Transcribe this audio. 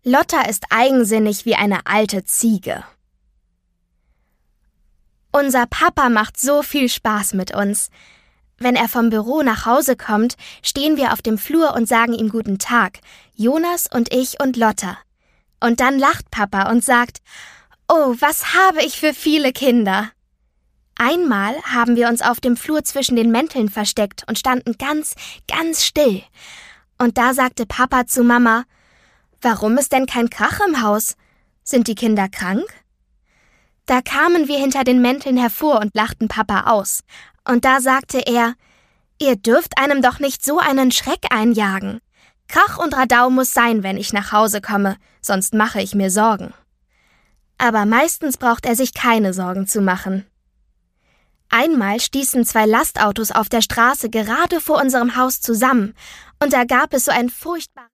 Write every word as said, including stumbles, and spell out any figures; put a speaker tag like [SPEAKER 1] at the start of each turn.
[SPEAKER 1] Lotta ist eigensinnig wie eine alte Ziege. Unser Papa macht so viel Spaß mit uns. Wenn er vom Büro nach Hause kommt, stehen wir auf dem Flur und sagen ihm guten Tag, Jonas und ich und Lotta. Und dann lacht Papa und sagt, »Oh, was habe ich für viele Kinder!« Einmal haben wir uns auf dem Flur zwischen den Mänteln versteckt und standen ganz, ganz still. Und da sagte Papa zu Mama, »Warum ist denn kein Krach im Haus? Sind die Kinder krank?« Da kamen wir hinter den Mänteln hervor und lachten Papa aus. Und da sagte er, »Ihr dürft einem doch nicht so einen Schreck einjagen. Krach und Radau muss sein, wenn ich nach Hause komme, sonst mache ich mir Sorgen.« Aber meistens braucht er sich keine Sorgen zu machen. Einmal stießen zwei Lastautos auf der Straße gerade vor unserem Haus zusammen, und da gab es so ein furchtbares